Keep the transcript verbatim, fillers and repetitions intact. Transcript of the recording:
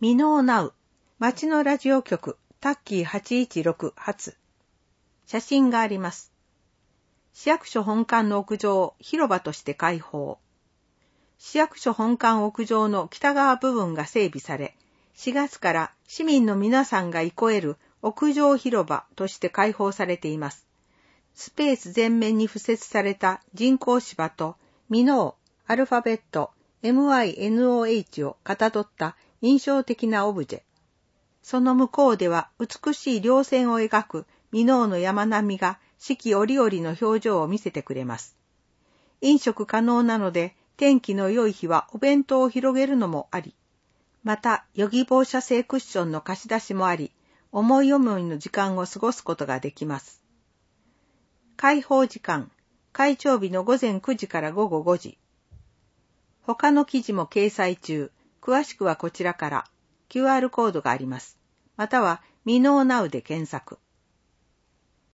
ミノーナウ、町のラジオ局、タッキーはちいちろく発。写真があります。市役所本館の屋上を広場として開放。市役所本館屋上の北側部分が整備され、しがつから市民の皆さんが憩える屋上広場として開放されています。スペース全面に敷設された人工芝とミノー、アルファベット エムアイエヌオーエイチ をかたどった印象的なオブジェ。その向こうでは美しい稜線を描くミノーの山並みが四季折々の表情を見せてくれます。飲食可能なので天気の良い日はお弁当を広げるのもあり、またヨギボー射精クッションの貸し出しもあり、思い思いの時間を過ごすことができます。開放時間、開庁日の午前くじから午後ごじ。他の記事も掲載中。詳しくはこちらから キューアール コードがあります。またはミノーナウで検索。